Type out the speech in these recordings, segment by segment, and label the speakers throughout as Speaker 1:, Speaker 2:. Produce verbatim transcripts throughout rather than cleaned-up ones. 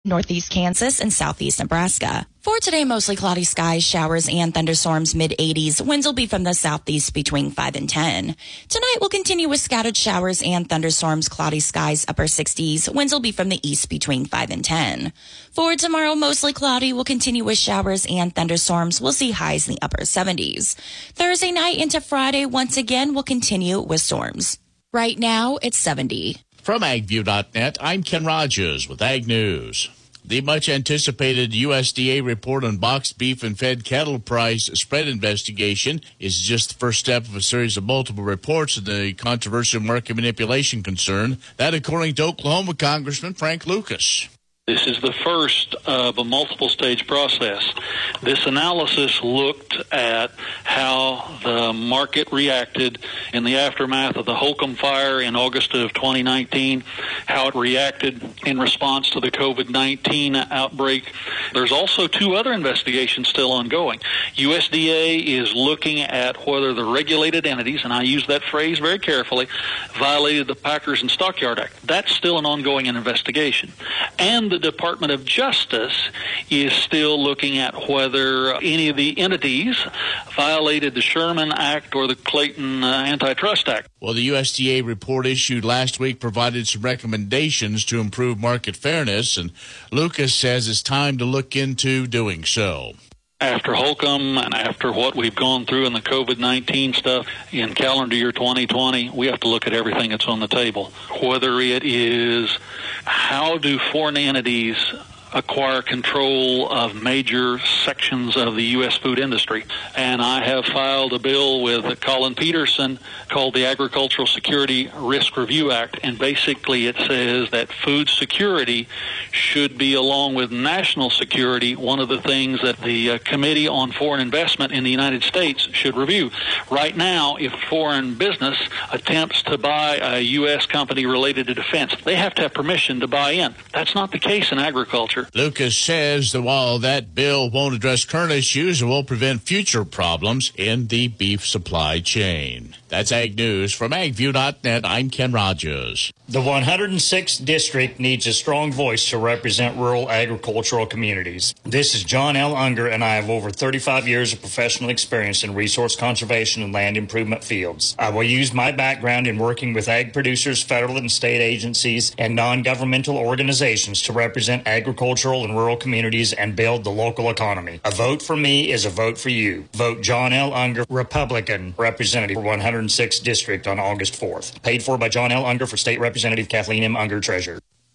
Speaker 1: Northeast Kansas and southeast Nebraska. For today, mostly cloudy skies, showers, and thunderstorms, mid eighties. Winds will be from the southeast between five and ten. Tonight, we'll continue with scattered showers and thunderstorms, cloudy skies, upper sixties. Winds will be from the east between five and ten. For tomorrow, mostly cloudy. We'll continue with showers and thunderstorms. We'll see highs in the upper seventies. Thursday night into Friday, once again, we'll continue with storms. Right now, it's seventy.
Speaker 2: From ag view dot net, I'm Ken Rogers with Ag News. The much-anticipated U S D A report on boxed beef and fed cattle price spread investigation is just the first step of a series of multiple reports of the controversial market manipulation concern. That, according to Oklahoma Congressman Frank Lucas.
Speaker 3: This is the first of a multiple-stage process. This analysis looked at how the market reacted in the aftermath of the Holcomb fire in August of twenty nineteen, how it reacted in response to the COVID nineteen outbreak. There's also two other investigations still ongoing. U S D A is looking at whether the regulated entities, and I use that phrase very carefully, violated the Packers and Stockyard Act. That's still an ongoing investigation. And the Department of Justice is still looking at whether any of the entities violated the Sherman Act or the Clayton uh, Antitrust Act.
Speaker 2: Well, the U S D A report issued last week provided some recommendations to improve market fairness, and Lucas says it's time to look into doing so.
Speaker 3: After Holcomb and after what we've gone through in the COVID nineteen stuff in calendar year twenty twenty, we have to look at everything that's on the table. Whether it is how do foreign entities acquire control of major sections of the U S food industry. And I have filed a bill with Colin Peterson called the Agricultural Security Risk Review Act, and basically it says that food security should be, along with national security, one of the things that the uh, Committee on Foreign Investment in the United States should review. Right now, if foreign business attempts to buy a U S company related to defense, they have to have permission to buy in. That's not the case in agriculture.
Speaker 2: Lucas says that while that bill won't address current issues, it will prevent future problems in the beef supply chain. That's Ag News. From ag view dot net, I'm Ken Rogers.
Speaker 4: The one hundred sixth District needs a strong voice to represent rural agricultural communities. This is John L. Unger, and I have over thirty-five years of professional experience in resource conservation and land improvement fields. I will use my background in working with ag producers, federal and state agencies, and non-governmental organizations to represent agricultural and rural communities and build the local economy. A vote for me is a vote for you. Vote John L. Unger, Republican, Representative for one hundred sixth District on August fourth. Paid for by John L. Unger for State Representative Kathleen M. Unger, Treasurer.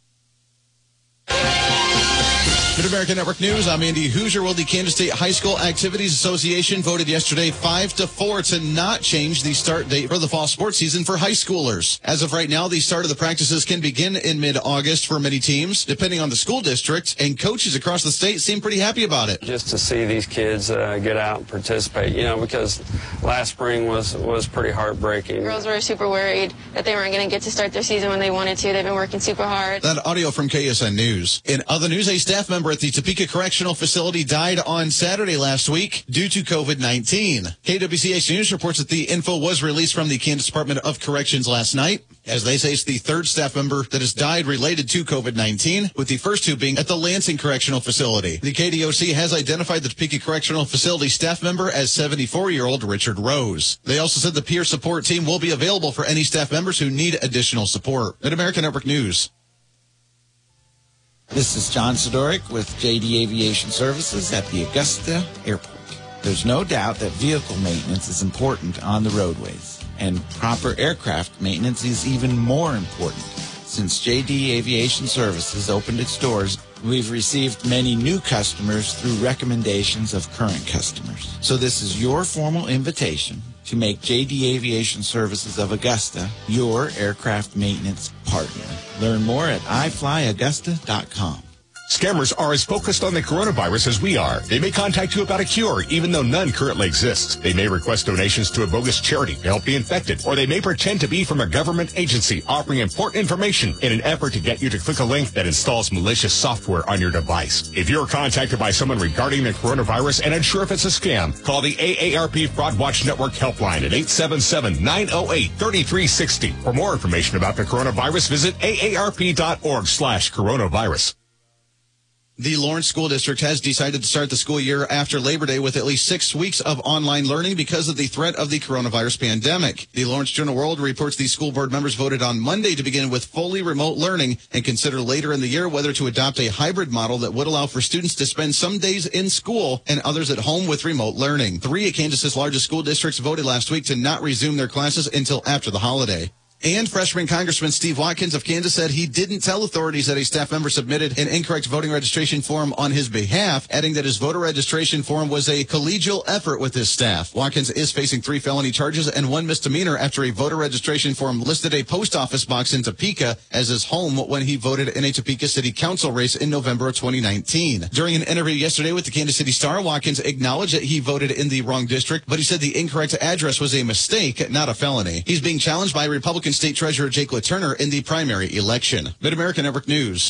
Speaker 5: Mid-America Network News, I'm Andy Hoosier. Well, the Kansas State High School Activities Association voted yesterday five to four to not change the start date for the fall sports season for high schoolers. As of right now, the start of the practices can begin in mid-August for many teams, depending on the school district, and coaches across the state seem pretty happy about it.
Speaker 6: Just to see these kids uh, get out and participate, you know, because last spring was, was pretty heartbreaking.
Speaker 7: Girls were super worried that they weren't going to get to start their season when they wanted to. They've been working super hard.
Speaker 5: That audio from K S N News. In other news, a staff member at the Topeka Correctional Facility died on Saturday last week due to COVID nineteen. K W C H News reports that the info was released from the Kansas Department of Corrections last night. As they say, it's the third staff member that has died related to COVID nineteen, with the first two being at the Lansing Correctional Facility. The K D O C has identified the Topeka Correctional Facility staff member as seventy-four-year-old Richard Rose. They also said the peer support team will be available for any staff members who need additional support. At American Network News.
Speaker 8: This is John Sidoric with J D Aviation Services at the Augusta Airport. There's no doubt that vehicle maintenance is important on the roadways, and proper aircraft maintenance is even more important. Since J D Aviation Services opened its doors, we've received many new customers through recommendations of current customers. So this is your formal invitation to make J D Aviation Services of Augusta your aircraft maintenance partner. Learn more at i fly augusta dot com.
Speaker 9: Scammers are as focused on the coronavirus as we are. They may contact you about a cure, even though none currently exists. They may request donations to a bogus charity to help the infected, or they may pretend to be from a government agency offering important information in an effort to get you to click a link that installs malicious software on your device. If you're contacted by someone regarding the coronavirus and unsure if it's a scam, call the A A R P Fraud Watch Network helpline at eight seven seven, nine oh eight, three three six oh. For more information about the coronavirus, visit A A R P dot org slash coronavirus.
Speaker 5: The Lawrence School District has decided to start the school year after Labor Day with at least six weeks of online learning because of the threat of the coronavirus pandemic. The Lawrence Journal World reports the school board members voted on Monday to begin with fully remote learning and consider later in the year whether to adopt a hybrid model that would allow for students to spend some days in school and others at home with remote learning. Three of Kansas's largest school districts voted last week to not resume their classes until after the holiday. And freshman Congressman Steve Watkins of Kansas said he didn't tell authorities that a staff member submitted an incorrect voting registration form on his behalf, adding that his voter registration form was a collegial effort with his staff. Watkins is facing three felony charges and one misdemeanor after a voter registration form listed a post office box in Topeka as his home when he voted in a Topeka City Council race in November of twenty nineteen. During an interview yesterday with the Kansas City Star, Watkins acknowledged that he voted in the wrong district, but he said the incorrect address was a mistake, not a felony. He's being challenged by Republican State Treasurer Jake LaTurner in the primary election. Mid-America Network News.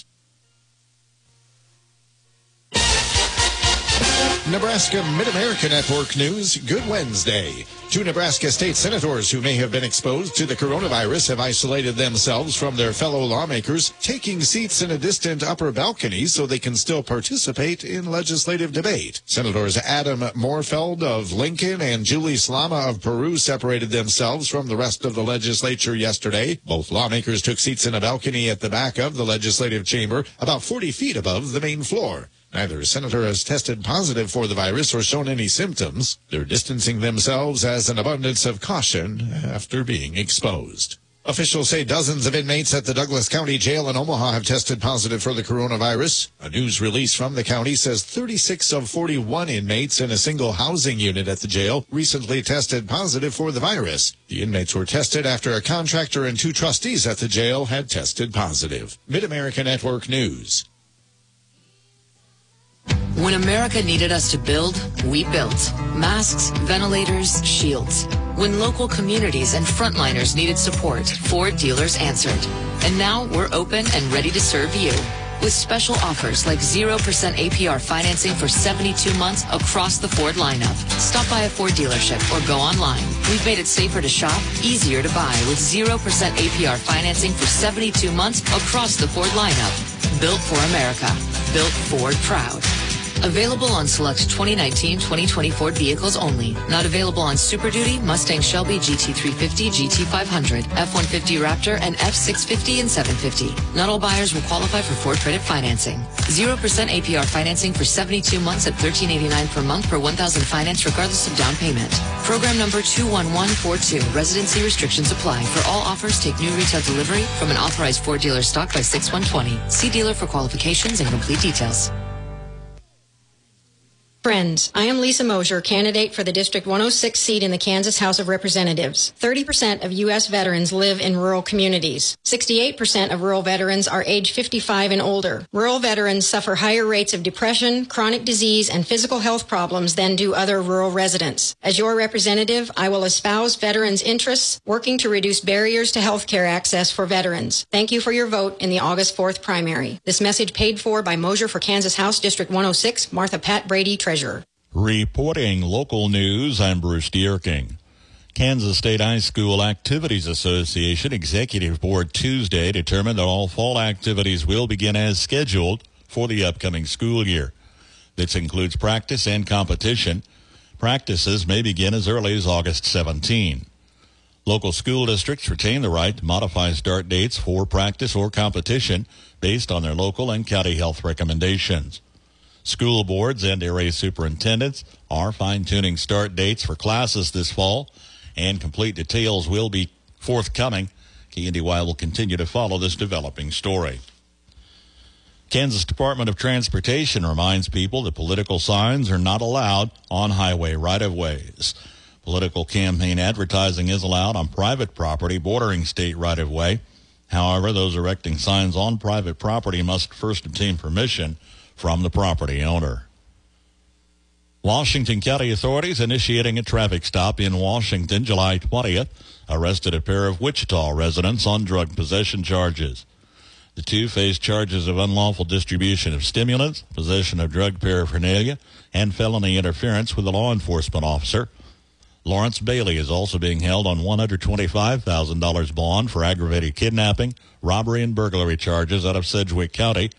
Speaker 10: Nebraska Mid-America Network News, good Wednesday. Two Nebraska state senators who may have been exposed to the coronavirus have isolated themselves from their fellow lawmakers, taking seats in a distant upper balcony so they can still participate in legislative debate. Senators Adam Moorfeld of Lincoln and Julie Slama of Peru separated themselves from the rest of the legislature yesterday. Both lawmakers took seats in a balcony at the back of the legislative chamber, about forty feet above the main floor. Neither senator has tested positive for the virus or shown any symptoms. They're distancing themselves as an abundance of caution after being exposed. Officials say dozens of inmates at the Douglas County Jail in Omaha have tested positive for the coronavirus. A news release from the county says thirty-six of forty-one inmates in a single housing unit at the jail recently tested positive for the virus. The inmates were tested after a contractor and two trustees at the jail had tested positive. Mid-America Network News.
Speaker 11: When America needed us to build, we built. Masks, ventilators, shields. When local communities and frontliners needed support, Ford dealers answered. And now we're open and ready to serve you. With special offers like zero percent A P R financing for seventy-two months across the Ford lineup. Stop by a Ford dealership or go online. We've made it safer to shop, easier to buy with zero percent A P R financing for seventy-two months across the Ford lineup. Built for America. Built Ford proud. Available on select twenty nineteen twenty twenty Ford vehicles only. Not available on Super Duty, Mustang Shelby, G T three fifty, G T five hundred, F one fifty Raptor, and F six fifty and seven fifty. Not all buyers will qualify for Ford credit financing. zero percent A P R financing for seventy-two months at thirteen eighty-nine per month per one thousand finance regardless of down payment. Program number two one one four two. Residency restrictions apply. For all offers, take new retail delivery from an authorized Ford dealer stock by six one twenty. See dealer for qualifications and complete details.
Speaker 12: Friends, I am Lisa Mosier, candidate for the District one oh six seat in the Kansas House of Representatives. thirty percent of U S veterans live in rural communities. sixty-eight percent of rural veterans are age fifty-five and older. Rural veterans suffer higher rates of depression, chronic disease, and physical health problems than do other rural residents. As your representative, I will espouse veterans' interests, working to reduce barriers to health care access for veterans. Thank you for your vote in the August fourth primary. This message paid for by Mosier for Kansas House District one oh six, Martha Pat Brady, Treasurer.
Speaker 13: Reporting local news, I'm Bruce Dierking. Kansas State High School Activities Association Executive Board Tuesday determined that all fall activities will begin as scheduled for the upcoming school year. This includes practice and competition. Practices may begin as early as August seventeenth. Local school districts retain the right to modify start dates for practice or competition based on their local and county health recommendations. School boards and area superintendents are fine-tuning start dates for classes this fall, and complete details will be forthcoming. K N D Y will continue to follow this developing story. Kansas Department of Transportation reminds people that political signs are not allowed on highway right-of-ways. Political campaign advertising is allowed on private property bordering state right-of-way. However, those erecting signs on private property must first obtain permission from the property owner. Washington County authorities initiating a traffic stop in Washington July twentieth arrested a pair of Wichita residents on drug possession charges. The two face charges of unlawful distribution of stimulants, possession of drug paraphernalia, and felony interference with a law enforcement officer. Lawrence Bailey is also being held on one hundred twenty-five thousand dollars bond for aggravated kidnapping, robbery, and burglary charges out of Sedgwick County.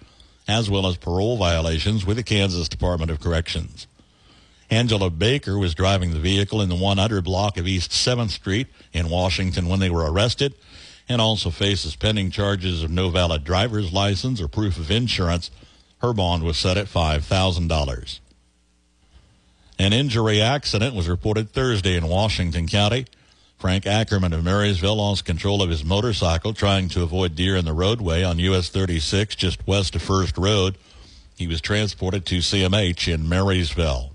Speaker 13: as well as parole violations with the Kansas Department of Corrections. Angela Baker was driving the vehicle in the one hundred block of East seventh Street in Washington when they were arrested, and also faces pending charges of no valid driver's license or proof of insurance. Her bond was set at five thousand dollars. An injury accident was reported Thursday in Washington County. Frank Ackerman of Marysville lost control of his motorcycle trying to avoid deer in the roadway on U S thirty-six just west of First Road. He was transported to C M H in Marysville.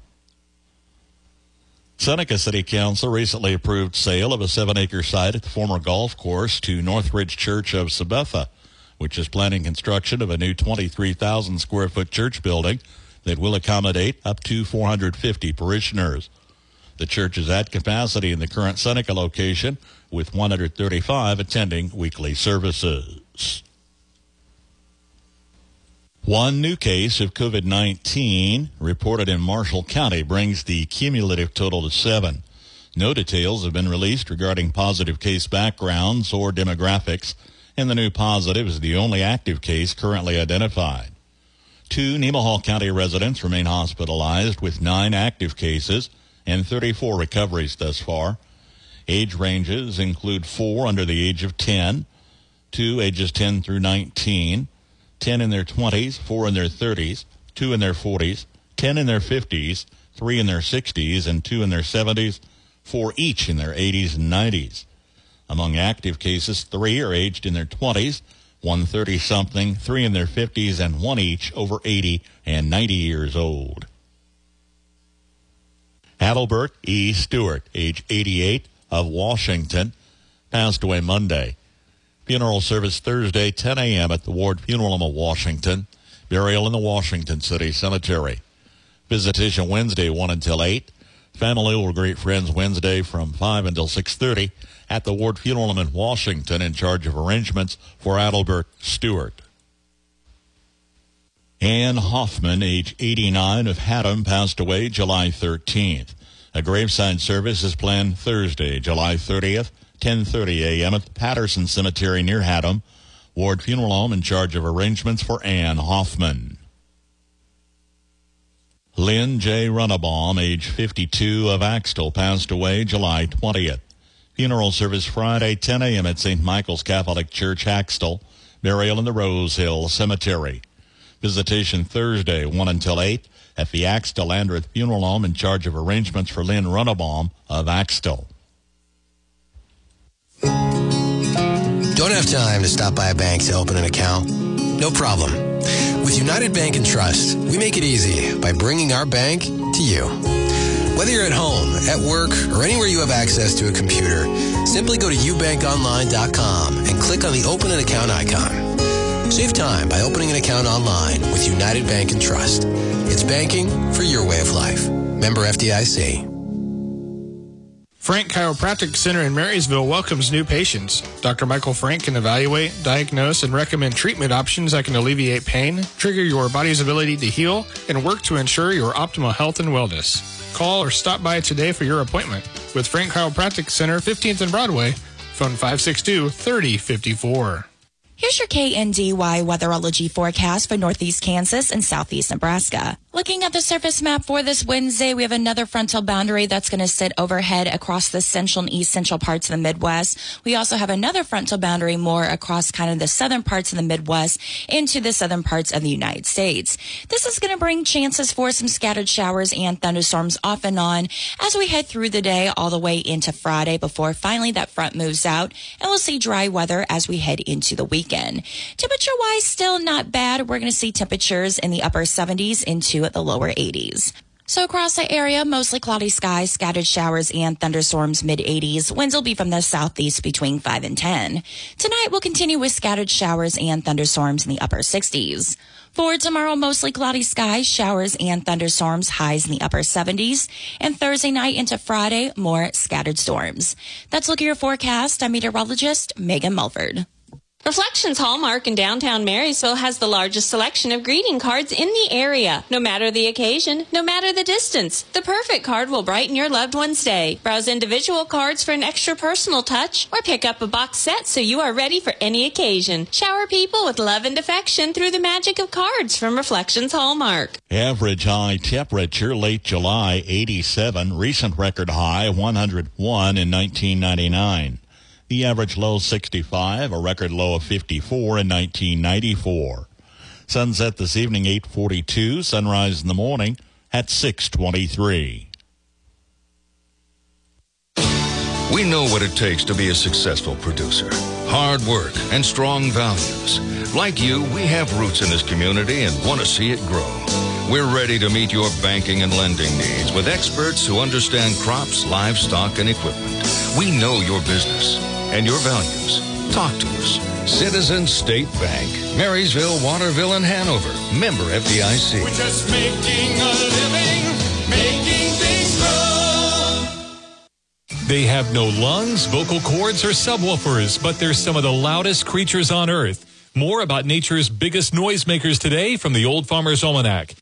Speaker 13: Seneca City Council recently approved sale of a seven-acre site at the former golf course to Northridge Church of Sabetha, which is planning construction of a new twenty-three thousand square foot church building that will accommodate up to four hundred fifty parishioners. The church is at capacity in the current Seneca location, with one hundred thirty-five attending weekly services. One new case of COVID nineteen reported in Marshall County brings the cumulative total to seven. No details have been released regarding positive case backgrounds or demographics, and the new positive is the only active case currently identified. Two Nemaha County residents remain hospitalized with nine active cases and thirty-four recoveries thus far. Age ranges include four under the age of ten, two ages ten through nineteen, ten in their twenties, four in their thirties, two in their forties, ten in their fifties, three in their sixties, and two in their seventies, four each in their eighties and nineties. Among active cases, three are aged in their twenties, one thirty-something, three in their fifties, and one each over eighty and ninety years old. Adalbert E. Stewart, age eighty-eight, of Washington, passed away Monday. Funeral service Thursday, ten a.m. at the Ward Funeral Home of Washington. Burial in the Washington City Cemetery. Visitation Wednesday, one until eight. Family will greet friends Wednesday from five until six thirty at the Ward Funeral Home in Washington, in charge of arrangements for Adalbert Stewart. Ann Hoffman, age eighty-nine, of Haddam, passed away July thirteenth. A graveside service is planned Thursday, July thirtieth, ten thirty a.m. at the Patterson Cemetery near Haddam. Ward Funeral Home in charge of arrangements for Ann Hoffman. Lynn J. Runnebaum, age fifty-two, of Axtell, passed away July twentieth. Funeral service Friday, ten a.m. at Saint Michael's Catholic Church, Axtell. Burial in the Rose Hill Cemetery. Visitation Thursday, one until eight, at the Axtell Landreth Funeral Home in charge of arrangements for Lynn Runnebaum of Axtell.
Speaker 14: Don't have time to stop by a bank to open an account? No problem. With United Bank and Trust, we make it easy by bringing our bank to you. Whether you're at home, at work, or anywhere you have access to a computer, simply go to u bank online dot com and click on the Open an Account icon. Save time by opening an account online with United Bank and Trust. It's banking for your way of life. Member F D I C.
Speaker 15: Frank Chiropractic Center in Marysville welcomes new patients. Doctor Michael Frank can evaluate, diagnose, and recommend treatment options that can alleviate pain, trigger your body's ability to heal, and work to ensure your optimal health and wellness. Call or stop by today for your appointment with Frank Chiropractic Center, fifteenth and Broadway. Phone five six two, three oh five four.
Speaker 1: Here's your K N D Y weatherology forecast for northeast Kansas and southeast Nebraska. Looking at the surface map for this Wednesday, we have another frontal boundary that's going to sit overhead across the central and east central parts of the Midwest. We also have another frontal boundary more across kind of the southern parts of the Midwest into the southern parts of the United States. This is going to bring chances for some scattered showers and thunderstorms off and on as we head through the day all the way into Friday before finally that front moves out, and we'll see dry weather as we head into the weekend. Temperature-wise, still not bad. We're going to see temperatures in the upper seventies into the lower eighties. So across the area, mostly cloudy skies, scattered showers, and thunderstorms mid eighties. Winds will be from the southeast between five and ten. Tonight, we'll continue with scattered showers and thunderstorms in the upper sixties. For tomorrow, mostly cloudy skies, showers, and thunderstorms, highs in the upper seventies. And Thursday night into Friday, more scattered storms. That's Look at Your Forecast. I'm meteorologist Megan Mulford.
Speaker 16: Reflections Hallmark in downtown Marysville has the largest selection of greeting cards in the area. No matter the occasion, no matter the distance, the perfect card will brighten your loved one's day. Browse individual cards for an extra personal touch, or pick up a box set so you are ready for any occasion. Shower people with love and affection through the magic of cards from Reflections Hallmark.
Speaker 13: Average high temperature late July eighty-seven, recent record high one hundred one in nineteen ninety-nine. The average low sixty-five, a record low of fifty-four in nineteen ninety-four. Sunset this evening eight forty-two, sunrise in the morning at six twenty-three.
Speaker 17: We know what it takes to be a successful producer. Hard work and strong values. Like you, we have roots in this community and want to see it grow. We're ready to meet your banking and lending needs with experts who understand crops, livestock, and equipment. We know your business and your values. Talk to us. Citizens State Bank, Marysville, Waterville, and Hanover. Member F D I C.
Speaker 18: We're just making a living, making things grow.
Speaker 19: They have no lungs, vocal cords, or subwoofers, but they're some of the loudest creatures on Earth. More about nature's biggest noisemakers today from the Old Farmer's Almanac.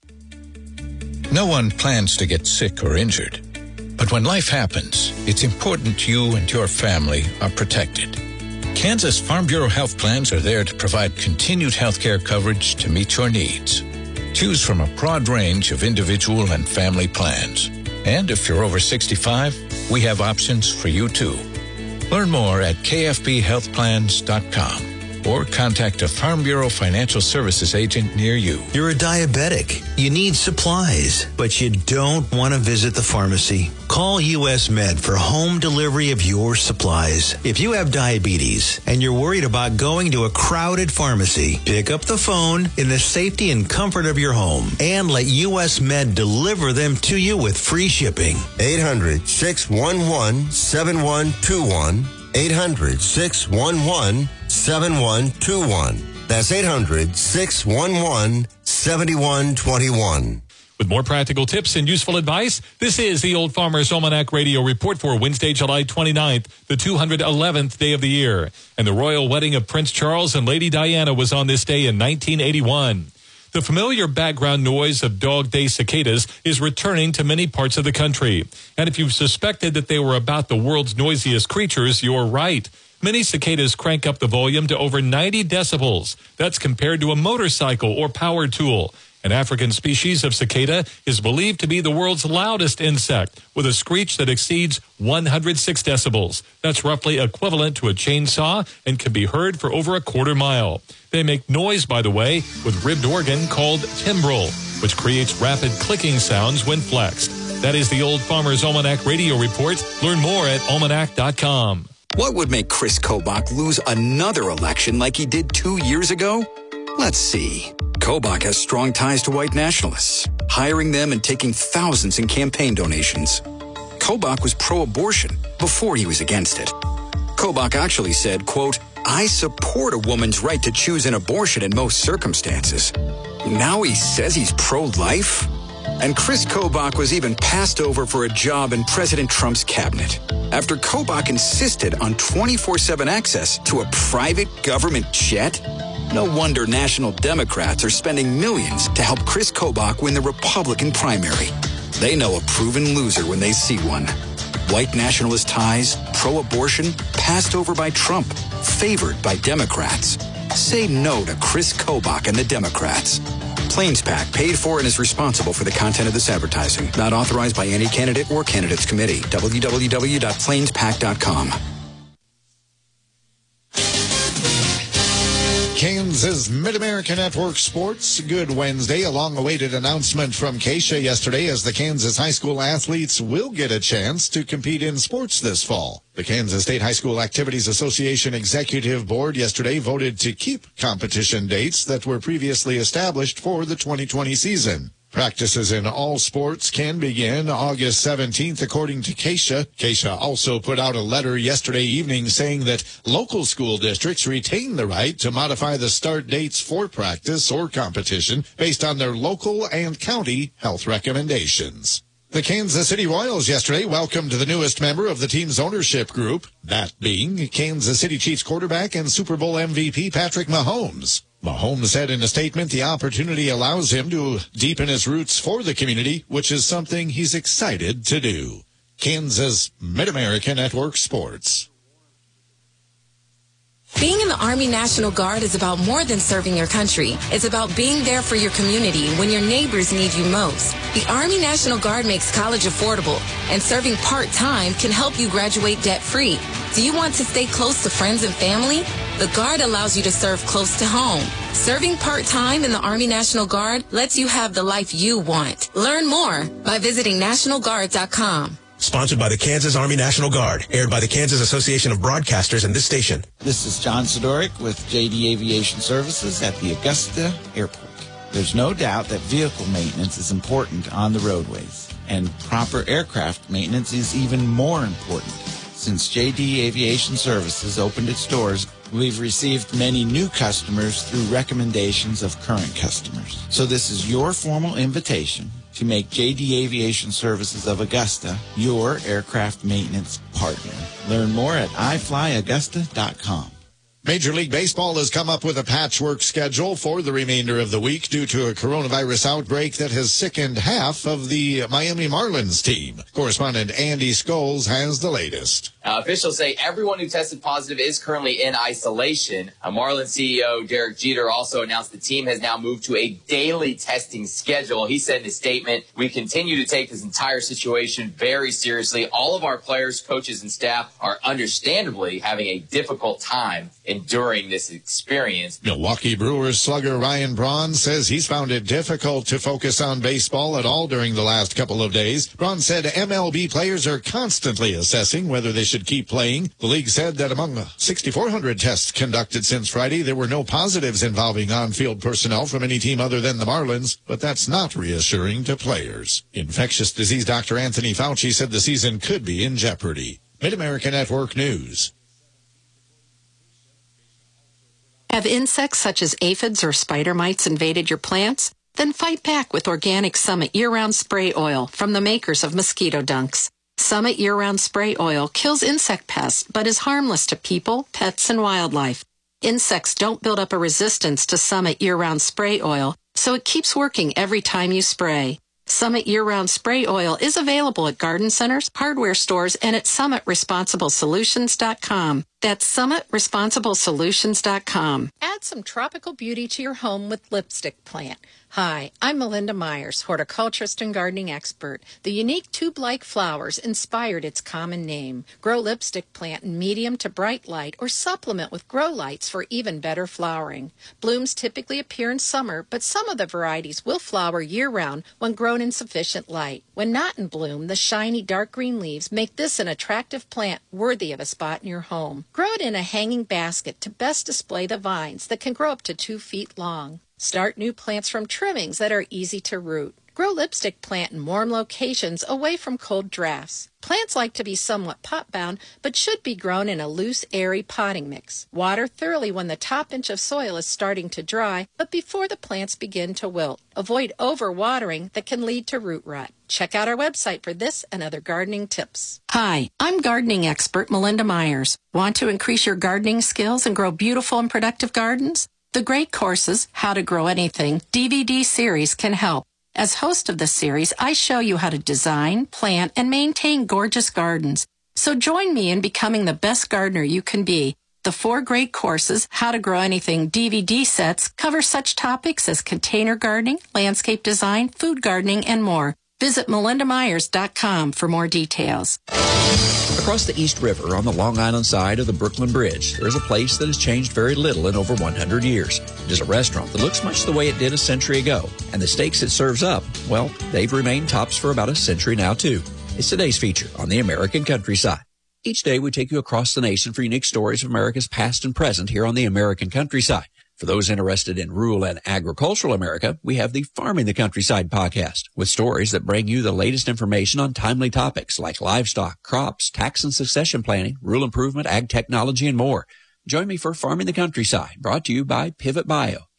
Speaker 20: No one plans to get sick or injured. But when life happens, it's important you and your family are protected. Kansas Farm Bureau health plans are there to provide continued health care coverage to meet your needs. Choose from a broad range of individual and family plans. And if you're over sixty-five, we have options for you too. Learn more at k f b health plans dot com. Or contact a Farm Bureau Financial Services agent near you.
Speaker 21: You're a diabetic. You need supplies, but you don't want to visit the pharmacy. Call U S Med for home delivery of your supplies. If you have diabetes and you're worried about going to a crowded pharmacy, pick up the phone in the safety and comfort of your home and let U S Med deliver them to you with free shipping.
Speaker 22: eight hundred, six one one, seven one two one. eight hundred, six one one, seven one two one. That's eight hundred, six one one, seven one two one.
Speaker 19: With more practical tips and useful advice, this is the Old Farmer's Almanac Radio Report for Wednesday, July twenty-ninth, the two hundred eleventh day of the year. And the royal wedding of Prince Charles and Lady Diana was on this day in nineteen eighty-one. The familiar background noise of Dog Day cicadas is returning to many parts of the country. And if you've suspected that they were about the world's noisiest creatures, you're right. Many cicadas crank up the volume to over ninety decibels. That's compared to a motorcycle or power tool. An African species of cicada is believed to be the world's loudest insect, with a screech that exceeds one hundred six decibels. That's roughly equivalent to a chainsaw and can be heard for over a quarter mile. They make noise, by the way, with ribbed organ called timbrel, which creates rapid clicking sounds when flexed. That is the Old Farmer's Almanac Radio Report. Learn more at almanac dot com.
Speaker 23: What would make Chris Kobach lose another election like he did two years ago? Let's see. Kobach has strong ties to white nationalists, hiring them and taking thousands in campaign donations. Kobach was pro-abortion before he was against it. Kobach actually said, quote, I support a woman's right to choose an abortion in most circumstances. Now he says he's pro-life? And Chris Kobach was even passed over for a job in President Trump's cabinet after Kobach insisted on twenty-four seven access to a private government jet. No wonder national Democrats are spending millions to help Chris Kobach win the Republican primary. They know a proven loser when they see one. White nationalist ties, pro-abortion, passed over by Trump, favored by Democrats. Say no to Chris Kobach and the Democrats. Plains PAC paid for and is responsible for the content of this advertising. Not authorized by any candidate or candidates committee. w w w dot plains pac dot com.
Speaker 10: Kansas Mid-America Network Sports. Good Wednesday. A long-awaited announcement from Keisha yesterday as the Kansas high school athletes will get a chance to compete in sports this fall. The Kansas State High School Activities Association Executive Board yesterday voted to keep competition dates that were previously established for the twenty twenty season. Practices in all sports can begin August seventeenth, according to Keisha. Keisha also put out a letter yesterday evening saying that local school districts retain the right to modify the start dates for practice or competition based on their local and county health recommendations. The Kansas City Royals yesterday welcomed the newest member of the team's ownership group, that being Kansas City Chiefs quarterback and Super Bowl M V P Patrick Mahomes. Mahomes said in a statement the opportunity allows him to deepen his roots for the community, which is something he's excited to do. Kansas Mid-America Network Sports.
Speaker 2: Being in the Army National Guard is about more than serving your country. It's about being there for your community when your neighbors need you most. The Army National Guard makes college affordable, and serving part-time can help you graduate debt-free. Do you want to stay close to friends and family? The Guard allows you to serve close to home. Serving part-time in the Army National Guard lets you have the life you want. Learn more by visiting national guard dot com.
Speaker 3: Sponsored by the Kansas Army National Guard. Aired by the Kansas Association of Broadcasters and this station.
Speaker 8: This is John Sidoric with J D Aviation Services at the Augusta Airport. There's no doubt that vehicle maintenance is important on the roadways, and proper aircraft maintenance is even more important. Since J D Aviation Services opened its doors, we've received many new customers through recommendations of current customers. So this is your formal invitation to make J D Aviation Services of Augusta your aircraft maintenance partner. Learn more at i fly augusta dot com.
Speaker 10: Major League Baseball has come up with a patchwork schedule for the remainder of the week due to a coronavirus outbreak that has sickened half of the Miami Marlins team. Correspondent Andy Scholes has the latest.
Speaker 4: Uh, officials say everyone who tested positive is currently in isolation. Uh, Marlins C E O Derek Jeter also announced the team has now moved to a daily testing schedule. He said in a statement, "We continue to take this entire situation very seriously. All of our players, coaches, and staff are understandably having a difficult time enduring this experience."
Speaker 10: Milwaukee Brewers slugger Ryan Braun says he's found it difficult to focus on baseball at all during the last couple of days. Braun said M L B players are constantly assessing whether they should keep playing. The league said that among six thousand four hundred tests conducted since Friday, there were no positives involving on-field personnel from any team other than the Marlins, but that's not reassuring to players. Infectious disease Doctor Anthony Fauci said the season could be in jeopardy. Mid-America Network News.
Speaker 24: Have insects such as aphids or spider mites invaded your plants? Then fight back with Organic Summit Year-Round Spray Oil from the makers of Mosquito Dunks. Summit Year-Round Spray Oil kills insect pests, but is harmless to people, pets, and wildlife. Insects don't build up a resistance to Summit Year-Round Spray Oil, so it keeps working every time you spray. Summit Year-Round Spray Oil is available at garden centers, hardware stores, and at summit responsible solutions dot com. That's summit responsible solutions dot com.
Speaker 12: Add some tropical beauty to your home with Lipstick Plant. Hi, I'm Melinda Myers, horticulturist and gardening expert. The unique tube-like flowers inspired its common name. Grow Lipstick Plant in medium to bright light or supplement with grow lights for even better flowering. Blooms typically appear in summer, but some of the varieties will flower year-round when grown in sufficient light. When not in bloom, the shiny dark green leaves make this an attractive plant worthy of a spot in your home. Grow it in a hanging basket to best display the vines that can grow up to two feet long. Start new plants from trimmings that are easy to root. Grow Lipstick Plant in warm locations away from cold drafts. Plants like to be somewhat pot-bound, but should be grown in a loose, airy potting mix. Water thoroughly when the top inch of soil is starting to dry, but before the plants begin to wilt. Avoid overwatering that can lead to root rot. Check out our website for this and other gardening tips.
Speaker 24: Hi, I'm gardening expert Melinda Myers. Want to increase your gardening skills and grow beautiful and productive gardens? The Great Courses, How to Grow Anything D V D series can help. As host of the series, I show you how to design, plant, and maintain gorgeous gardens. So join me in becoming the best gardener you can be. The four Great Courses, How to Grow Anything D V D sets cover such topics as container gardening, landscape design, food gardening, and more. Visit melinda myers dot com for more details.
Speaker 25: Across the East River on the Long Island side of the Brooklyn Bridge, there's a place that has changed very little in over one hundred years. It is a restaurant that looks much the way it did a century ago, and the steaks it serves up, well, they've remained tops for about a century now, too. It's today's feature on the American Countryside. Each day, we take you across the nation for unique stories of America's past and present here on the American Countryside. For those interested in rural and agricultural America, we have the Farming the Countryside podcast with stories that bring you the latest information on timely topics like livestock, crops, tax and succession planning, rural improvement, ag technology, and more. Join me for Farming the Countryside, brought to you by Pivot Bio,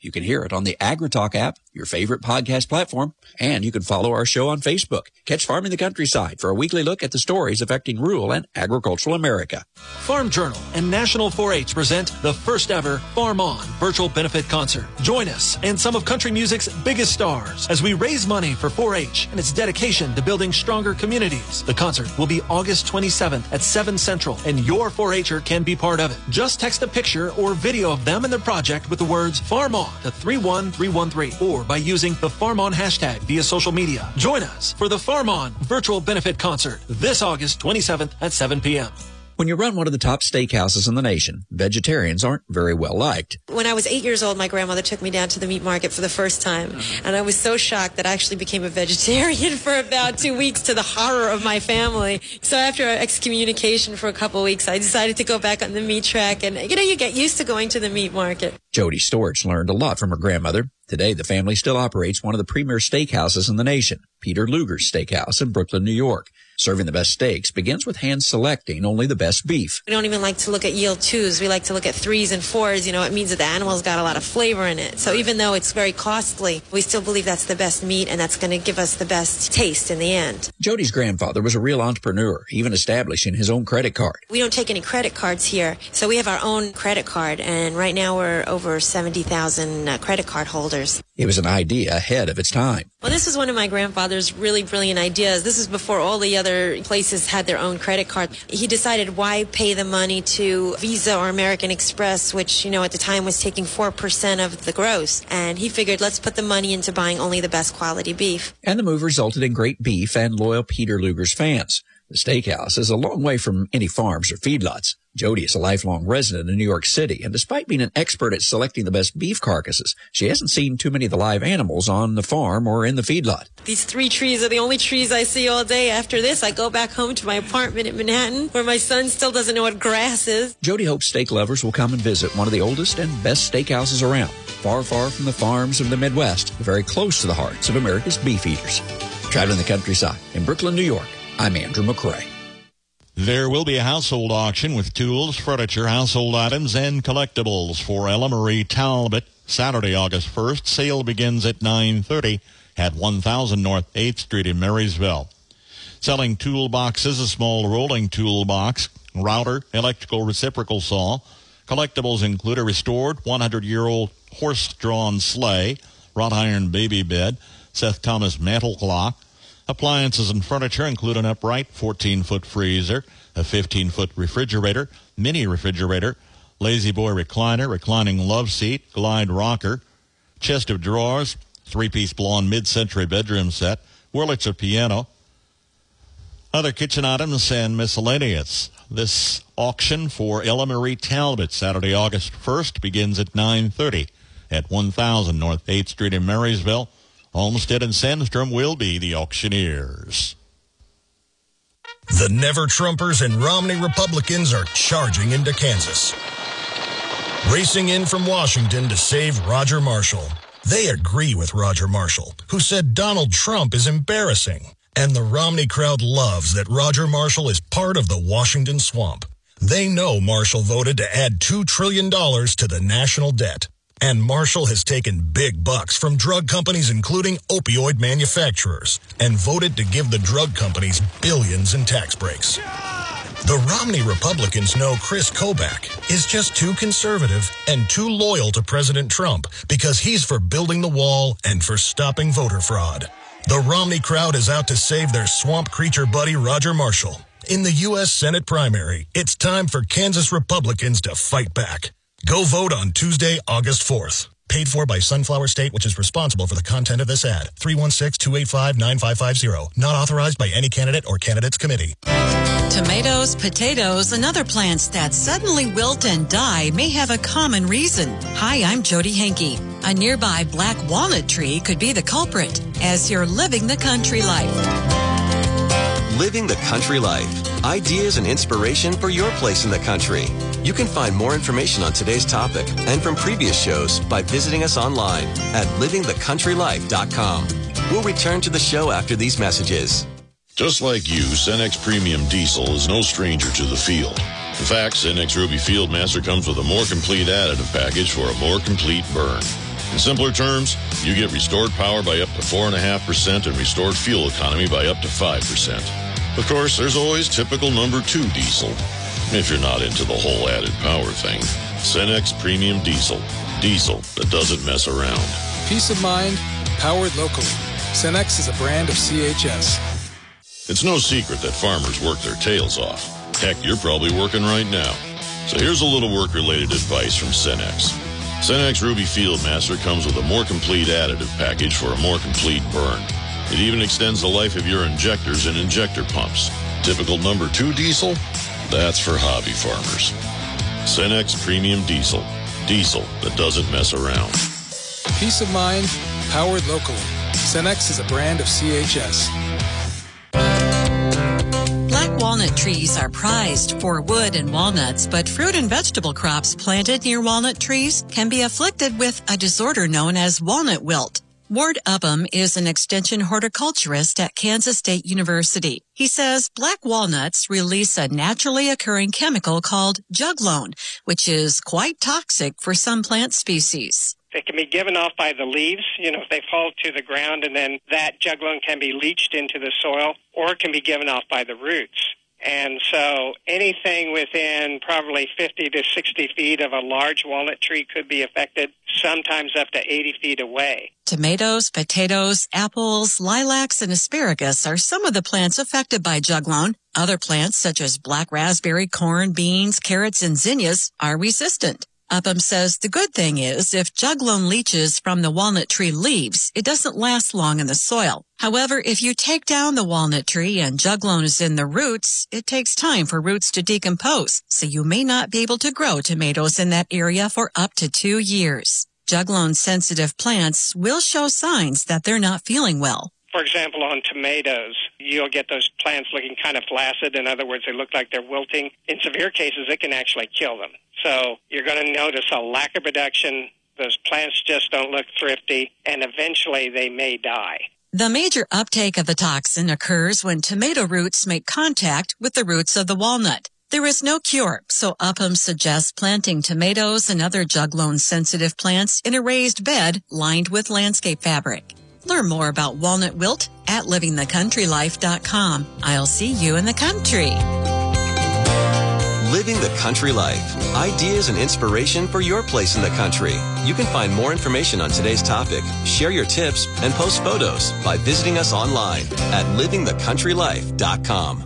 Speaker 25: You can hear it on the AgriTalk app, your favorite podcast platform, and you can follow our show on Facebook. Catch Farming the Countryside for a weekly look at the stories affecting rural and agricultural America.
Speaker 5: Farm Journal and National four H present the first ever Farm On virtual benefit concert. Join us and some of country music's biggest stars as we raise money for four H and its dedication to building stronger communities. The concert will be August twenty-seventh at seven Central, and your four H-er can be part of it. Just text a picture or video of them and their project with the words Farm On to three one three one three or by using the Farm On hashtag via social media. Join us for the Farm On virtual benefit concert this August twenty-seventh at seven p.m.
Speaker 25: When you run one of the top steakhouses in the nation, vegetarians aren't very well liked.
Speaker 6: When I was eight years old, my grandmother took me down to the meat market for the first time, and I was so shocked that I actually became a vegetarian for about two weeks to the horror of my family. So after excommunication for a couple of weeks, I decided to go back on the meat track, and you know, you get used to going to the meat market.
Speaker 25: Jody Storch learned a lot from her grandmother. Today, the family still operates one of the premier steakhouses in the nation, Peter Luger's Steakhouse in Brooklyn, New York. Serving the best steaks begins with hand selecting only the best beef.
Speaker 6: We don't even like to look at yield twos. We like to look at threes and fours. You know, it means that the animal's got a lot of flavor in it. So even though it's very costly, we still believe that's the best meat and that's going to give us the best taste in the end.
Speaker 25: Jody's grandfather was a real entrepreneur, even establishing his own credit card.
Speaker 6: We don't take any credit cards here, so we have our own credit card, and right now we're over seventy thousand uh, credit card holders.
Speaker 25: It was an idea ahead of its time.
Speaker 6: Well, this was one of my grandfather's really brilliant ideas. This is before all the other places had their own credit card. He decided, why pay the money to Visa or American Express, which, you know, at the time was taking four percent of the gross. And he figured, let's put the money into buying only the best quality beef.
Speaker 25: And the move resulted in great beef and loyal Peter Luger's fans. The steakhouse is a long way from any farms or feedlots. Jody is a lifelong resident of New York City, and despite being an expert at selecting the best beef carcasses, she hasn't seen too many of the live animals on the farm or in the feedlot.
Speaker 6: These three trees are the only trees I see all day. After this, I go back home to my apartment in Manhattan, where my son still doesn't know what grass is.
Speaker 25: Jody hopes steak lovers will come and visit one of the oldest and best steakhouses around, far, far from the farms of the Midwest, very close to the hearts of America's beef eaters. Traveling the countryside in Brooklyn, New York, I'm Andrew McCrae.
Speaker 13: There will be a household auction with tools, furniture, household items, and collectibles for Ella Marie Talbot. Saturday, August first. Sale begins at nine thirty at one thousand North eighth Street in Marysville. Selling toolboxes, a small rolling toolbox, router, electrical reciprocal saw. Collectibles include a restored one hundred year old horse-drawn sleigh, wrought iron baby bed, Seth Thomas mantel clock. Appliances and furniture include an upright fourteen foot freezer, a fifteen foot refrigerator, mini refrigerator, lazy boy recliner, reclining love seat, glide rocker, chest of drawers, three-piece blonde mid-century bedroom set, Wurlitzer piano, other kitchen items, and miscellaneous. This auction for Ella Marie Talbot, Saturday, August first, begins at nine thirty at one thousand North eighth Street in Marysville. Olmsted and Sandstrom will be the auctioneers.
Speaker 7: The Never-Trumpers and Romney Republicans are charging into Kansas. Racing in from Washington to save Roger Marshall. They agree with Roger Marshall, who said Donald Trump is embarrassing. And the Romney crowd loves that Roger Marshall is part of the Washington swamp. They know Marshall voted to add two trillion dollars to the national debt. And Marshall has taken big bucks from drug companies, including opioid manufacturers, and voted to give the drug companies billions in tax breaks. The Romney Republicans know Chris Kobach is just too conservative and too loyal to President Trump because he's for building the wall and for stopping voter fraud. The Romney crowd is out to save their swamp creature buddy Roger Marshall. In the U S Senate primary, it's time for Kansas Republicans to fight back. Go vote on Tuesday, August fourth. Paid for by Sunflower State, which is responsible for the content of this ad. three one six, two eight five, nine five five zero. Not authorized by any candidate or candidates committee.
Speaker 9: Tomatoes, potatoes, and other plants that suddenly wilt and die may have a common reason. Hi, I'm Jody Henke. A nearby black walnut tree could be the culprit as you're living the country life.
Speaker 11: Living the country life. Ideas and inspiration for your place in the country. You can find more information on today's topic and from previous shows by visiting us online at living the country life dot com. We'll return to the show after these messages.
Speaker 26: Just like you, Cenex Premium Diesel is no stranger to the field. In fact, Cenex Ruby Fieldmaster comes with a more complete additive package for a more complete burn. In simpler terms, you get restored power by up to four point five percent and restored fuel economy by up to five percent. Of course, there's always typical number two diesel, if you're not into the whole added power thing. Cenex Premium Diesel. Diesel that doesn't mess around.
Speaker 1: Peace of mind, powered locally. Cenex is a brand of C H S.
Speaker 26: It's no secret that farmers work their tails off. Heck, you're probably working right now. So here's a little work-related advice from Cenex. Cenex Ruby Fieldmaster comes with a more complete additive package for a more complete burn. It even extends the life of your injectors and injector pumps. Typical number two diesel? That's for hobby farmers. Cenex Premium Diesel. Diesel that doesn't mess around.
Speaker 1: Peace of mind, powered locally. Cenex is a brand of C H S.
Speaker 9: Black walnut trees are prized for wood and walnuts, but fruit and vegetable crops planted near walnut trees can be afflicted with a disorder known as walnut wilt. Ward Upham is an extension horticulturist at Kansas State University. He says black walnuts release a naturally occurring chemical called juglone, which is quite toxic for some plant species.
Speaker 14: It can be given off by the leaves, you know, if they fall to the ground, and then that juglone can be leached into the soil, or it can be given off by the roots. And so anything within probably fifty to sixty feet of a large walnut tree could be affected, sometimes up to eighty feet away.
Speaker 9: Tomatoes, potatoes, apples, lilacs, and asparagus are some of the plants affected by juglone. Other plants, such as black raspberry, corn, beans, carrots, and zinnias, are resistant. Upham says the good thing is if juglone leaches from the walnut tree leaves, it doesn't last long in the soil. However, if you take down the walnut tree and juglone is in the roots, it takes time for roots to decompose, so you may not be able to grow tomatoes in that area for up to two years. Juglone-sensitive plants will show signs that they're not feeling well.
Speaker 14: For example, on tomatoes, you'll get those plants looking kind of flaccid. In other words, they look like they're wilting. In severe cases, it can actually kill them. So you're going to notice a lack of production. Those plants just don't look thrifty, and eventually they may die.
Speaker 9: The major uptake of the toxin occurs when tomato roots make contact with the roots of the walnut. There is no cure, so Upham suggests planting tomatoes and other juglone-sensitive plants in a raised bed lined with landscape fabric. Learn more about walnut wilt at living the country life dot com. I'll see you in the country.
Speaker 11: Living the Country Life. Ideas and inspiration for your place in the country. You can find more information on today's topic, share your tips, and post photos by visiting us online at living the country life dot com.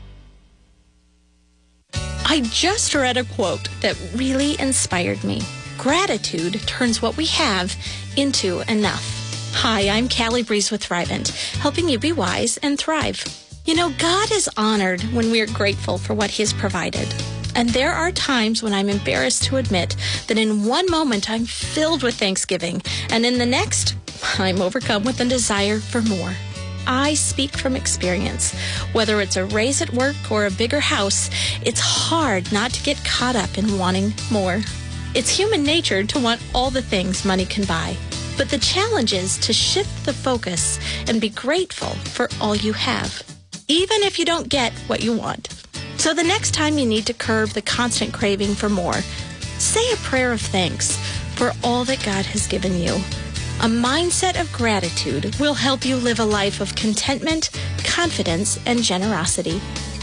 Speaker 15: I just read a quote that really inspired me. Gratitude turns what we have into enough. Hi, I'm Callie Breeze with Thrivent, helping you be wise and thrive. You know, God is honored when we are grateful for what He has provided. And there are times when I'm embarrassed to admit that in one moment I'm filled with thanksgiving, and in the next, I'm overcome with a desire for more. I speak from experience. Whether it's a raise at work or a bigger house, it's hard not to get caught up in wanting more. It's human nature to want all the things money can buy. But the challenge is to shift the focus and be grateful for all you have, even if you don't get what you want. So the next time you need to curb the constant craving for more, say a prayer of thanks for all that God has given you. A mindset of gratitude will help you live a life of contentment, confidence, and generosity.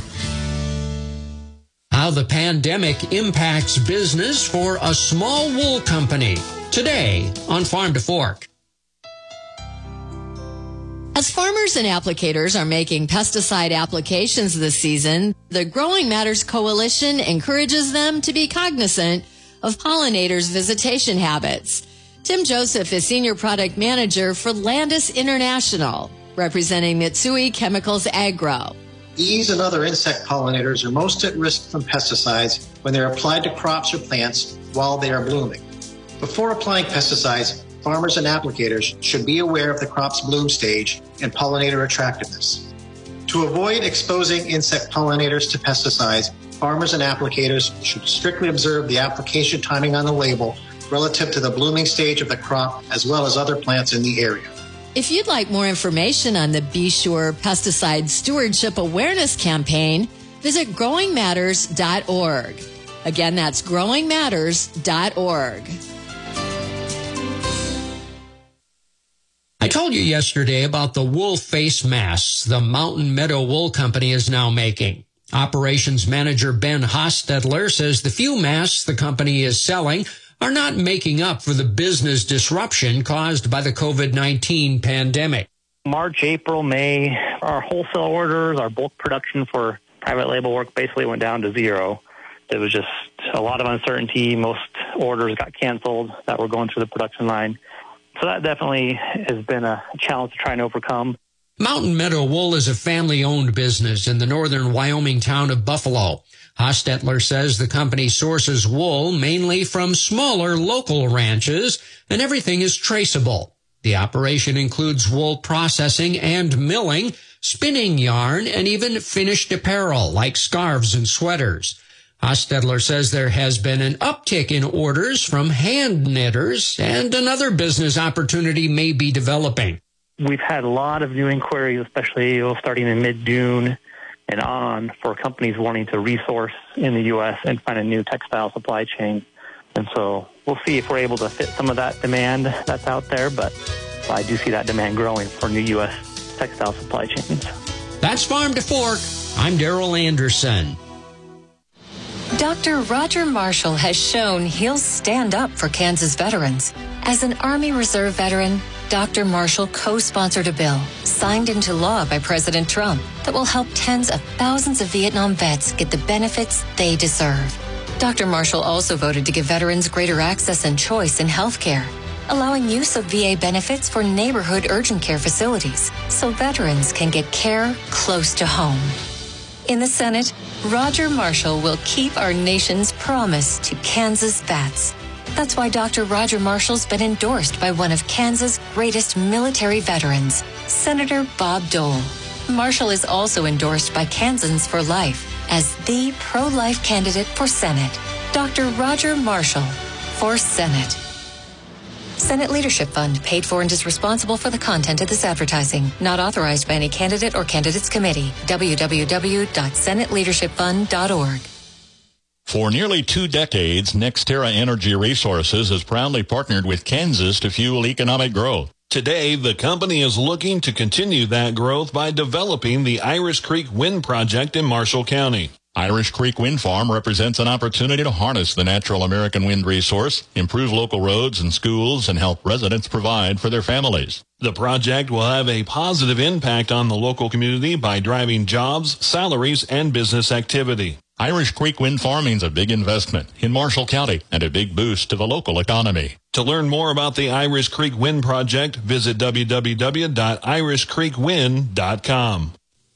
Speaker 16: How the pandemic impacts business for a small wool company. Today on Farm to Fork.
Speaker 17: As farmers and applicators are making pesticide applications this season, the Growing Matters Coalition encourages them to be cognizant of pollinators' visitation habits. Tim Joseph is Senior Product Manager for Landis International, representing Mitsui Chemicals Agro.
Speaker 18: Bees and other insect pollinators are most at risk from pesticides when they're applied to crops or plants while they are blooming. Before applying pesticides, farmers and applicators should be aware of the crop's bloom stage and pollinator attractiveness. To avoid exposing insect pollinators to pesticides, farmers and applicators should strictly observe the application timing on the label relative to the blooming stage of the crop as well as other plants in the area.
Speaker 17: If you'd like more information on the Be Sure Pesticide Stewardship Awareness Campaign, visit growing matters dot org. Again, that's growing matters dot org.
Speaker 16: I told you yesterday about the wool face masks the Mountain Meadow Wool Company is now making. Operations Manager Ben Hostetler says the few masks the company is selling are not making up for the business disruption caused by the COVID nineteen pandemic.
Speaker 20: March, April, May, our wholesale orders, our bulk production for private label work basically went down to zero. It was just a lot of uncertainty. Most orders got canceled that were going through the production line. So that definitely has been a challenge to try and overcome.
Speaker 16: Mountain Meadow Wool is a family-owned business in the northern Wyoming town of Buffalo. Hostetler says the company sources wool mainly from smaller local ranches, and everything is traceable. The operation includes wool processing and milling, spinning yarn, and even finished apparel like scarves and sweaters. Hostetler says there has been an uptick in orders from hand knitters, and another business opportunity may be developing.
Speaker 20: We've had a lot of new inquiries, especially starting in mid-June and on, for companies wanting to resource in the U S and find a new textile supply chain. And so we'll see if we're able to fit some of that demand that's out there, but I do see that demand growing for new U S textile supply chains.
Speaker 16: That's Farm to Fork. I'm Daryl Anderson.
Speaker 21: Doctor Roger Marshall has shown he'll stand up for Kansas veterans. As an Army Reserve veteran, Doctor Marshall co-sponsored a bill signed into law by President Trump that will help tens of thousands of Vietnam vets get the benefits they deserve. Doctor Marshall also voted to give veterans greater access and choice in health care, allowing use of V A benefits for neighborhood urgent care facilities so veterans can get care close to home. In the Senate, Roger Marshall will keep our nation's promise to Kansas vets. That's why Doctor Roger Marshall's been endorsed by one of Kansas' greatest military veterans, Senator Bob Dole. Marshall is also endorsed by Kansans for Life as the pro-life candidate for Senate. Doctor Roger Marshall for Senate. Senate Leadership Fund paid for and is responsible for the content of this advertising. Not authorized by any candidate or candidates committee. w w w dot senate leadership fund dot org.
Speaker 13: For nearly two decades, NextEra Energy Resources has proudly partnered with Kansas to fuel economic growth.
Speaker 27: Today, the company is looking to continue that growth by developing the Irish Creek Wind Project in Marshall County.
Speaker 13: Irish Creek Wind Farm represents an opportunity to harness the natural American wind resource, improve local roads and schools, and help residents provide for their families.
Speaker 27: The project will have a positive impact on the local community by driving jobs, salaries, and business activity.
Speaker 13: Irish Creek Wind Farming is a big investment in Marshall County and a big boost to the local economy.
Speaker 27: To learn more about the Irish Creek Wind Project, visit w w w dot irish creek wind dot com.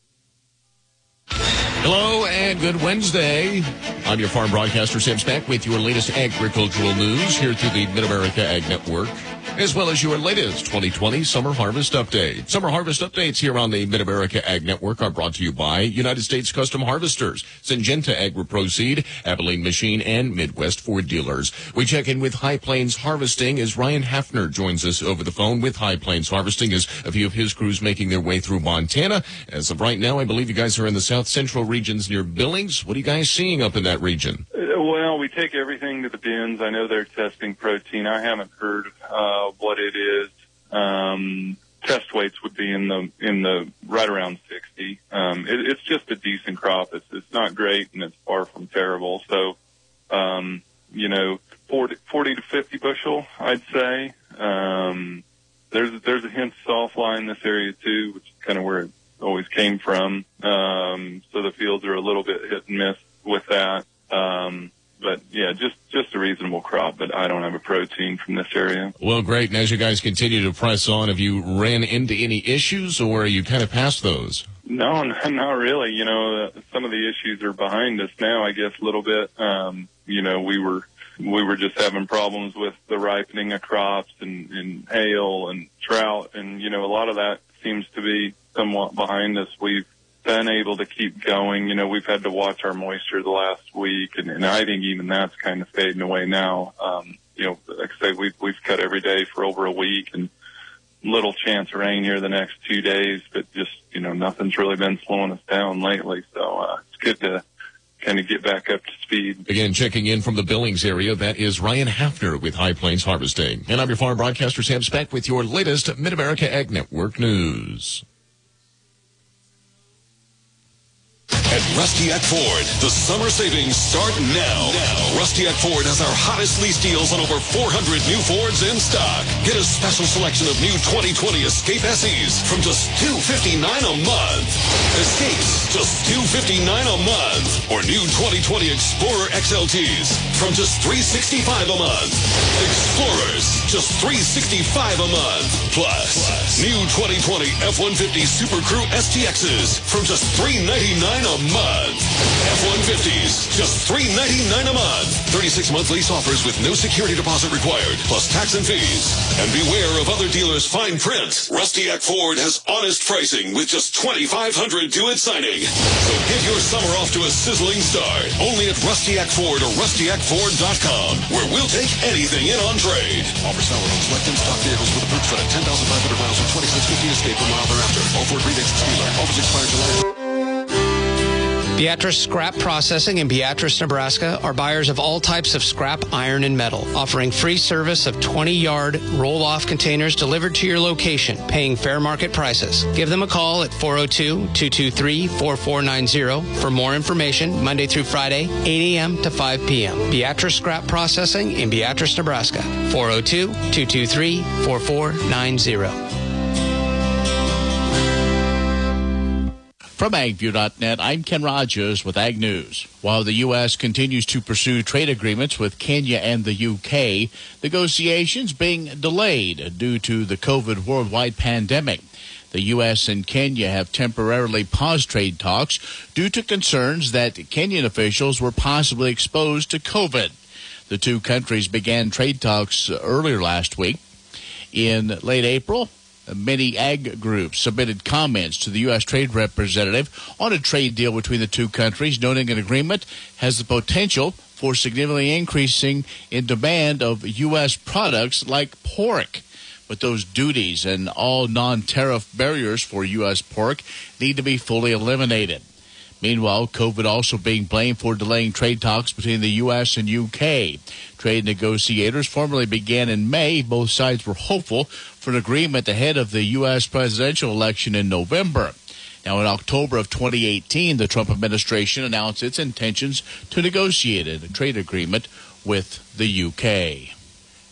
Speaker 2: Hello and good Wednesday. I'm your farm broadcaster, Sam Speck, with your latest agricultural news here through the Mid-America Ag Network, as well as your latest twenty twenty Summer Harvest Update. Summer Harvest Updates here on the Mid-America Ag Network are brought to you by United States Custom Harvesters, Syngenta Agri-Proceed, Abilene Machine, and Midwest Ford Dealers. We check in with High Plains Harvesting as Ryan Hafner joins us over the phone with High Plains Harvesting as a few of his crews making their way through Montana. As of right now, I believe you guys are in the south central regions near Billings. What are you guys seeing up in that region?
Speaker 3: Well, we take everything to the bins. I know they're testing protein. I haven't heard uh, what it is. Um, test weights would be in the in the right around sixty. Um, it, it's just a decent crop. It's it's not great and it's far from terrible. So, um, you know, forty, forty to fifty bushel, I'd say. Um, there's there's a hint of soft lie in this area too, which is kind of where it always came from. Um, so the fields are a little bit hit and miss with that. Um, but yeah, just, just a reasonable crop, but I don't have a protein from this area.
Speaker 2: Well, great. And as you guys continue to press on, have you ran into any issues or are you kind of past those?
Speaker 3: No, not really. You know, uh, some of the issues are behind us now, I guess, a little bit. Um, you know, we were, we were just having problems with the ripening of crops and, and hail and drought. And, you know, a lot of that seems to be somewhat behind us. We've been able to keep going. You know, we've had to watch our moisture the last week, and, and I think even that's kind of fading away now. Um, you know, like I say, we've, we've cut every day for over a week, and little chance of rain here the next two days, but just, you know, nothing's really been slowing us down lately. So uh, it's good to kind of get back up to speed.
Speaker 2: Again, checking in from the Billings area, that is Ryan Hafner with High Plains Harvesting. And I'm your farm broadcaster, Sam Speck, with your latest Mid-America Ag Network news.
Speaker 4: At Rustiak Ford, the summer savings start now. Now, Rustiak Ford has our hottest lease deals on over four hundred new Fords in stock. Get a special selection of new twenty twenty Escape S Es from just two hundred fifty-nine dollars a month. Escapes, just two hundred fifty-nine dollars a month. Or new twenty twenty Explorer X L Ts from just three hundred sixty-five dollars a month. Explorers, just three hundred sixty-five dollars a month. Plus, Plus, new twenty twenty F one fifty Super Crew S T Xs from just three hundred ninety-nine dollars a month. F one fifties, just three hundred ninety-nine dollars a month. thirty-six month lease offers with no security deposit required, plus tax and fees. And beware of other dealers' fine print. Rustiak Ford has honest pricing with just twenty-five hundred dollars due at signing. So get your summer off to a sizzling start. Only at Rustiak Ford or rustiak ford dot com, where we'll take anything in on trade. Offers valid on select in-stock vehicles with approved credit. ten thousand five hundred miles or twenty-six fifty escape per mile thereafter. All Ford rebates dealer. Offers expire July.
Speaker 8: Beatrice Scrap Processing in Beatrice, Nebraska are buyers of all types of scrap iron and metal, offering free service of twenty-yard roll-off containers delivered to your location, paying fair market prices. Give them a call at four oh two, two two three, four four nine zero for more information, Monday through Friday, eight a.m. to five p.m. Beatrice Scrap Processing in Beatrice, Nebraska, four oh two, two two three, four four nine zero.
Speaker 19: From agview dot net, I'm Ken Rogers with Ag News. While the U S continues to pursue trade agreements with Kenya and the U K, negotiations being delayed due to the COVID worldwide pandemic. The U S and Kenya have temporarily paused trade talks due to concerns that Kenyan officials were possibly exposed to COVID. The two countries began trade talks earlier last week. In late April, many ag groups submitted comments to the U S trade representative on a trade deal between the two countries, noting an agreement has the potential for significantly increasing in demand of U S products like pork. But those duties and all non-tariff barriers for U S pork need to be fully eliminated. Meanwhile, COVID also being blamed for delaying trade talks between the U S and U K. Trade negotiators formally began in May. Both sides were hopeful for an agreement ahead of the U S presidential election in November. Now, in October of twenty eighteen, the Trump administration announced its intentions to negotiate a trade agreement with the U K.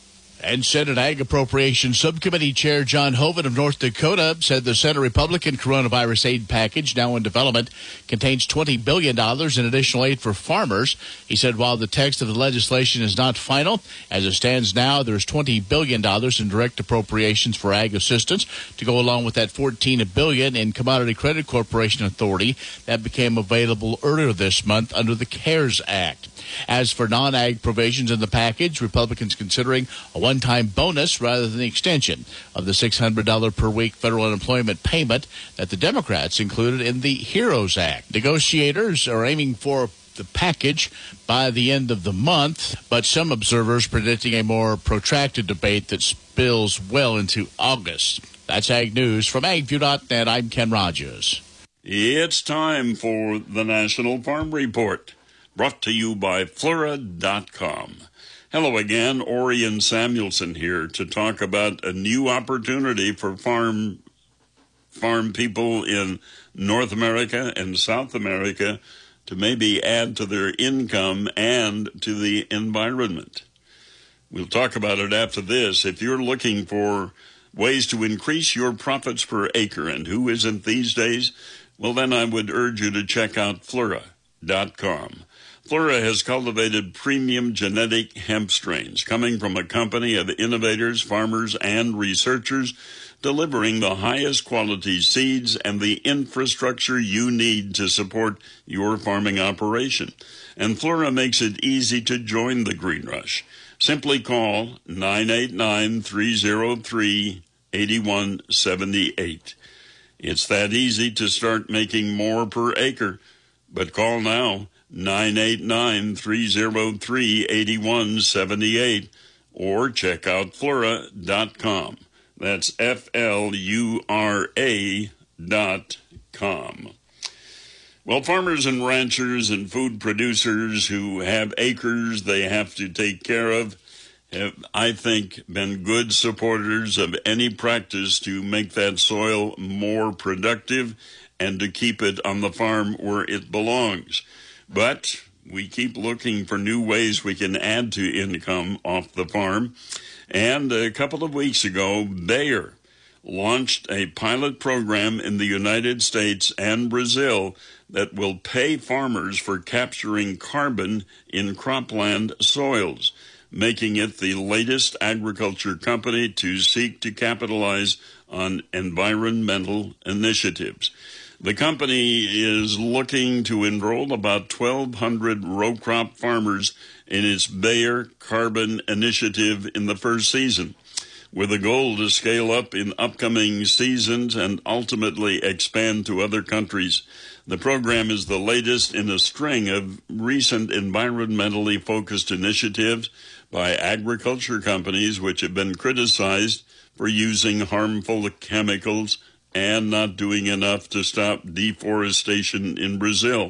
Speaker 19: And Senate Ag Appropriations Subcommittee Chair John Hoeven of North Dakota said the Senate Republican coronavirus aid package, now in development, contains twenty billion dollars in additional aid for farmers. He said while the text of the legislation is not final, as it stands now, there's twenty billion dollars in direct appropriations for ag assistance to go along with that fourteen billion dollars in Commodity Credit Corporation Authority that became available earlier this month under the CARES Act. As for non-ag provisions in the package, Republicans considering a one-time bonus rather than the extension of the six hundred dollars per week federal unemployment payment that the Democrats included in the HEROES Act. Negotiators are aiming for the package by the end of the month, but some observers predicting a more protracted debate that spills well into August. That's Ag News. From ag view dot net, I'm Ken Rogers.
Speaker 5: It's time for the National Farm Report, brought to you by Flora dot com. Hello again, Orion Samuelson here to talk about a new opportunity for farm farm people in North America and South America to maybe add to their income and to the environment. We'll talk about it after this. If you're looking for ways to increase your profits per acre, and who isn't these days, well, then I would urge you to check out Flora dot com. Flora has cultivated premium genetic hemp strains coming from a company of innovators, farmers, and researchers delivering the highest quality seeds and the infrastructure you need to support your farming operation. And Flora makes it easy to join the Green Rush. Simply call nine eight nine, three oh three, eight one seven eight. It's that easy to start making more per acre. But call now, nine eight nine, three oh three, eight one seven eight, or check out Flora dot com. That's F L U R A dot com. Well, farmers and ranchers and food producers who have acres they have to take care of have, I think, been good supporters of any practice to make that soil more productive and to keep it on the farm where it belongs. But we keep looking for new ways we can add to income off the farm. And a couple of weeks ago, Bayer launched a pilot program in the United States and Brazil that will pay farmers for capturing carbon in cropland soils, making it the latest agriculture company to seek to capitalize on environmental initiatives. The company is looking to enroll about twelve hundred row crop farmers in its Bayer Carbon Initiative in the first season, with a goal to scale up in upcoming seasons and ultimately expand to other countries. The program is the latest in a string of recent environmentally focused initiatives by agriculture companies which have been criticized for using harmful chemicals and not doing enough to stop deforestation in Brazil.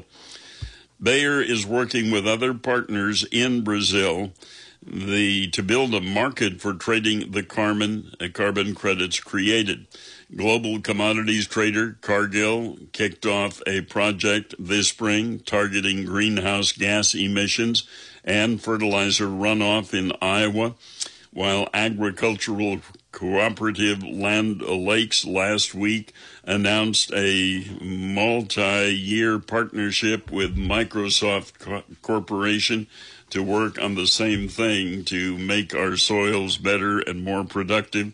Speaker 5: Bayer is working with other partners in Brazil the, to build a market for trading the carbon, uh, carbon credits created. Global commodities trader Cargill kicked off a project this spring targeting greenhouse gas emissions and fertilizer runoff in Iowa, while agricultural cooperative Land O'Lakes last week announced a multi-year partnership with Microsoft Co- Corporation to work on the same thing to make our soils better and more productive.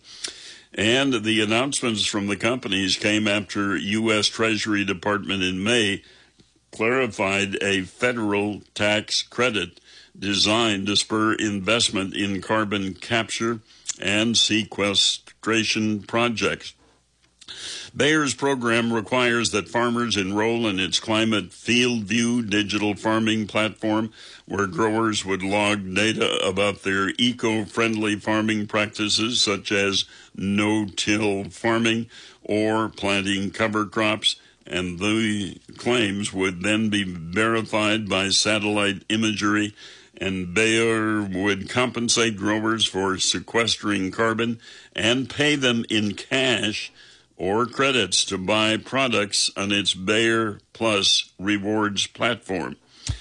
Speaker 5: And the announcements from the companies came after U S Treasury Department in May clarified a federal tax credit designed to spur investment in carbon capture and sequestration projects. Bayer's program requires that farmers enroll in its Climate Field View digital farming platform, where growers would log data about their eco-friendly farming practices, such as no-till farming or planting cover crops, and the claims would then be verified by satellite imagery, and Bayer would compensate growers for sequestering carbon and pay them in cash or credits to buy products on its Bayer Plus rewards platform.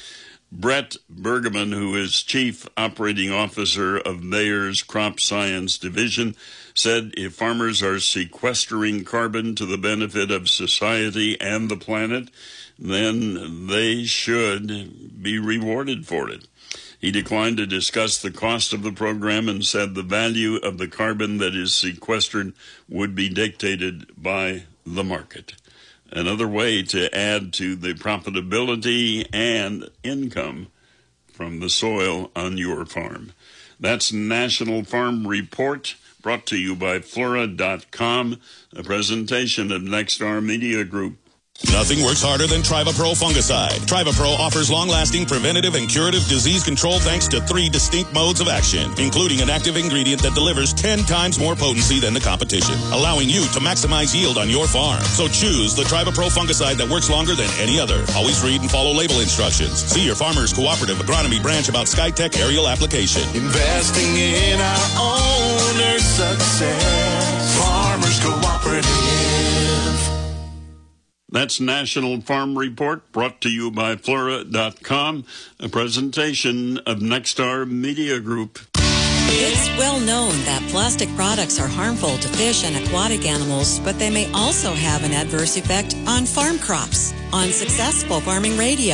Speaker 5: Brett Bergman, who is Chief Operating Officer of Bayer's Crop Science Division, said if farmers are sequestering carbon to the benefit of society and the planet, then they should be rewarded for it. He declined to discuss the cost of the program and said the value of the carbon that is sequestered would be dictated by the market. Another way to add to the profitability and income from the soil on your farm. That's National Farm Report, brought to you by Flora dot com, a presentation of Nexstar Media Group.
Speaker 6: Nothing works harder than Trivapro fungicide. Trivapro offers long-lasting preventative and curative disease control thanks to three distinct modes of action, including an active ingredient that delivers ten times more potency than the competition, allowing you to maximize yield on your farm. So choose the Trivapro fungicide that works longer than any other. Always read and follow label instructions. See your Farmers Cooperative Agronomy branch about SkyTech aerial application.
Speaker 10: Investing in our owner's success. Farmers Cooperative.
Speaker 5: That's National Farm Report, brought to you by Flora dot com, a presentation of Nexstar Media Group.
Speaker 9: It's well known that plastic products are harmful to fish and aquatic animals, but they may also have an adverse effect on farm crops. On Successful Farming Radio.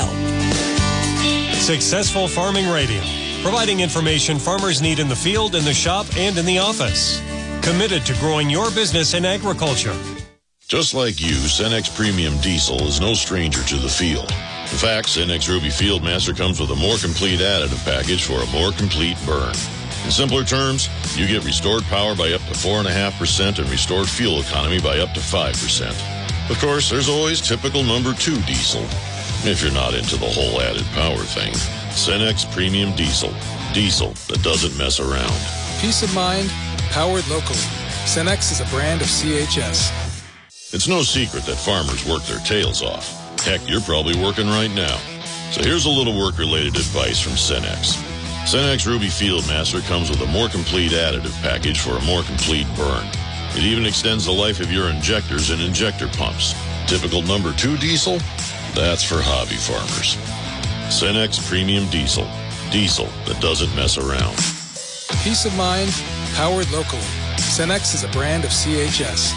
Speaker 12: Successful Farming Radio, providing information farmers need in the field, in the shop, and in the office. Committed to growing your business in agriculture.
Speaker 26: Just like you, Cenex Premium Diesel is no stranger to the field. In fact, Cenex Ruby Fieldmaster comes with a more complete additive package for a more complete burn. In simpler terms, you get restored power by up to four point five percent and restored fuel economy by up to five percent. Of course, there's always typical number two diesel. If you're not into the whole added power thing, Cenex Premium Diesel. Diesel that doesn't mess around.
Speaker 1: Peace of mind, powered locally. Cenex is a brand of C H S.
Speaker 26: It's no secret that farmers work their tails off. Heck, you're probably working right now. So here's a little work-related advice from Cenex. Cenex Ruby Fieldmaster comes with a more complete additive package for a more complete burn. It even extends the life of your injectors and injector pumps. Typical number two diesel? That's for hobby farmers. Cenex Premium Diesel. Diesel that doesn't mess around.
Speaker 1: Peace of mind, powered locally. Cenex is a brand of C H S.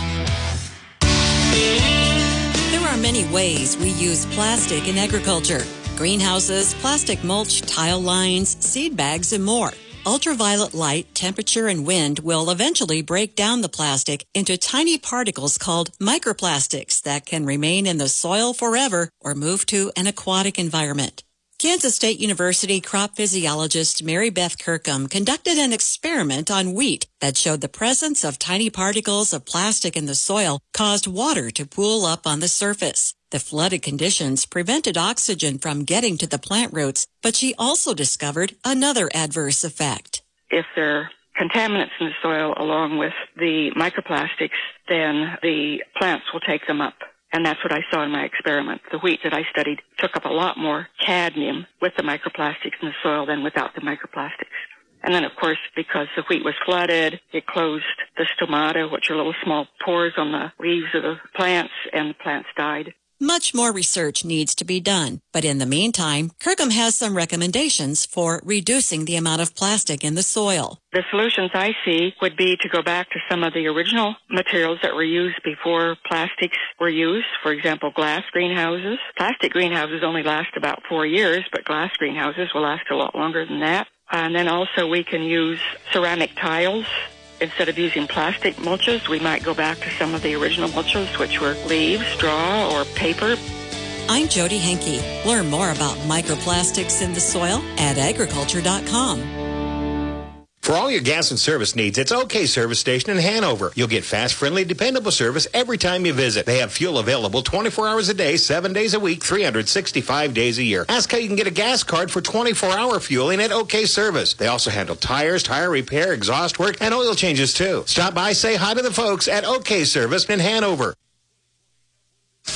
Speaker 9: There are many ways we use plastic in agriculture. Greenhouses, plastic mulch, tile lines, seed bags, and more. Ultraviolet light, temperature, and wind will eventually break down the plastic into tiny particles called microplastics that can remain in the soil forever or move to an aquatic environment. Kansas State University crop physiologist Mary Beth Kirkham conducted an experiment on wheat that showed the presence of tiny particles of plastic in the soil caused water to pool up on the surface. The flooded conditions prevented oxygen from getting to the plant roots, but she also discovered another adverse effect.
Speaker 22: If there are contaminants in the soil along with the microplastics, then the plants will take them up. And that's what I saw in my experiment. The wheat that I studied took up a lot more cadmium with the microplastics in the soil than without the microplastics. And then, of course, because the wheat was flooded, it closed the stomata, which are little small pores on the leaves of the plants, and the plants died.
Speaker 9: Much more research needs to be done, but in the meantime, Kirkham has some recommendations for reducing the amount of plastic in the soil.
Speaker 22: The solutions I see would be to go back to some of the original materials that were used before plastics were used. For example, glass greenhouses. Plastic greenhouses only last about four years, but glass greenhouses will last a lot longer than that. And then also we can use ceramic tiles. Instead of using plastic mulches, we might go back to some of the original mulches, which were leaves, straw, or paper.
Speaker 9: I'm Jody Henke. Learn more about microplastics in the soil at agriculture dot com.
Speaker 23: For all your gas and service needs, it's OK Service Station in Hanover. You'll get fast, friendly, dependable service every time you visit. They have fuel available twenty-four hours a day, seven days a week, three hundred sixty-five days a year. Ask how you can get a gas card for twenty-four hour fueling at OK Service. They also handle tires, tire repair, exhaust work, and oil changes too. Stop by, say hi to the folks at OK Service in Hanover.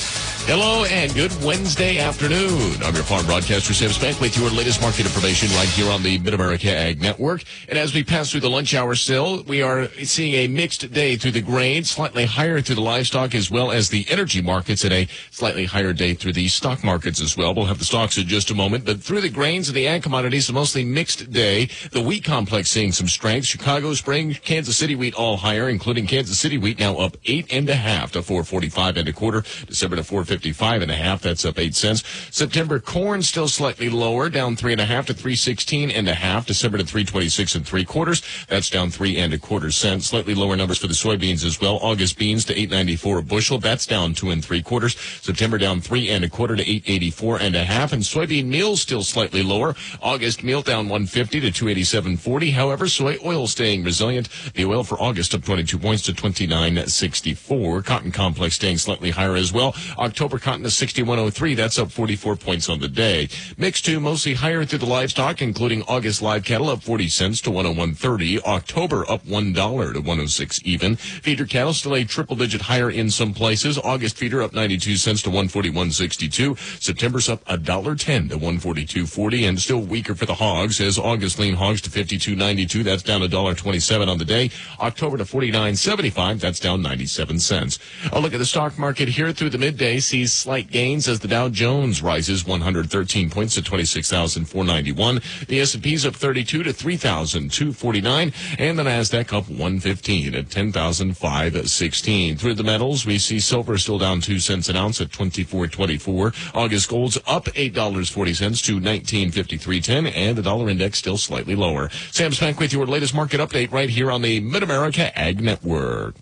Speaker 2: Hello and good Wednesday afternoon. I'm your farm broadcaster, Sam Spank, with your latest market information right here on the Mid-America Ag Network. And as we pass through the lunch hour still, we are seeing a mixed day through the grain, slightly higher through the livestock, as well as the energy markets, and a slightly higher day through the stock markets as well. We'll have the stocks in just a moment. But through the grains and the ag commodities, a mostly mixed day. The wheat complex seeing some strength. Chicago, Spring, Kansas City wheat all higher, including Kansas City wheat now up eight and a half to four forty-five and a quarter. December to four fifty-five and a half. That's up eight cents. September corn still slightly lower, down three and a half to three sixteen and a half. December to three twenty-six and three quarters. That's down three and a quarter cents. Slightly lower numbers for the soybeans as well. August beans to eight ninety-four a bushel. That's down two and three quarters. September down three and a quarter to eight eighty-four and a half. And soybean meal still slightly lower. August meal down one fifty to two eighty-seven forty. However, soy oil staying resilient. The oil for August up twenty-two points to twenty-nine sixty-four. Cotton complex staying slightly higher as well. October cotton to sixty-one oh three. That's up forty-four points on the day. Mixed two mostly higher through the livestock, including August live cattle up forty cents to one oh one thirty. October up one dollar to one oh six even. Feeder cattle still a triple digit higher in some places. August feeder up ninety-two cents to one forty-one sixty-two. September's up one dollar ten to one forty-two forty, and still weaker for the hogs as August lean hogs to fifty-two ninety-two. That's down one dollar twenty-seven on the day. October to forty-nine seventy-five. That's down ninety-seven cents. A look at the stock market here through the midday sees slight gains as the Dow Jones rises one hundred thirteen points to twenty-six thousand four hundred ninety-one. The S and P's up thirty-two to three thousand two hundred forty-nine, and the Nasdaq up one fifteen at ten thousand five hundred sixteen. Through the metals, we see silver still down two cents an ounce at twenty-four twenty-four. August gold's up eight dollars and forty cents to nineteen fifty-three ten, and the dollar index still slightly lower. Sam Spank with your latest market update right here on the Mid-America Ag Network.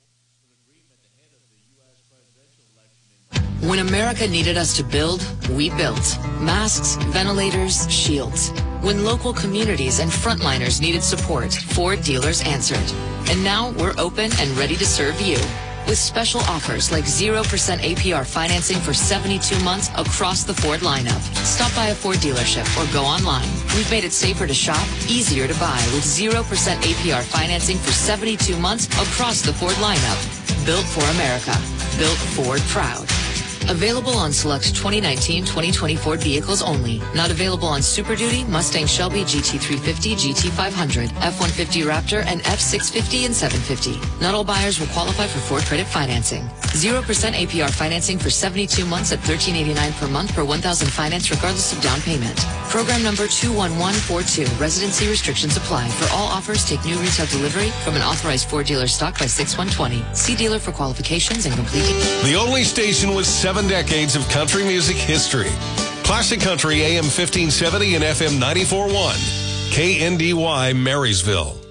Speaker 7: When America needed us to build, we built. Masks, ventilators, shields. When local communities and frontliners needed support, Ford dealers answered. And now we're open and ready to serve you. With special offers like zero percent A P R financing for seventy-two months across the Ford lineup. Stop by a Ford dealership or go online. We've made it safer to shop, easier to buy with zero percent A P R financing for seventy-two months across the Ford lineup. Built for America. Built Ford proud. Available on select twenty nineteen twenty twenty Ford vehicles only. Not available on Super Duty, Mustang Shelby, G T three fifty, G T five hundred, F one fifty Raptor, and F six fifty and seven fifty. Not all buyers will qualify for Ford credit financing. zero percent A P R financing for seventy-two months at thirteen eighty-nine per month per one thousand finance regardless of down payment. Program number two one one four two. Residency restrictions apply. For all offers, take new retail delivery from an authorized Ford dealer stock by six one twenty. See dealer for qualifications and complete.
Speaker 11: The only station with seven decades of country music history. Classic Country A M fifteen seventy and F M ninety-four point one. K N D Y Marysville.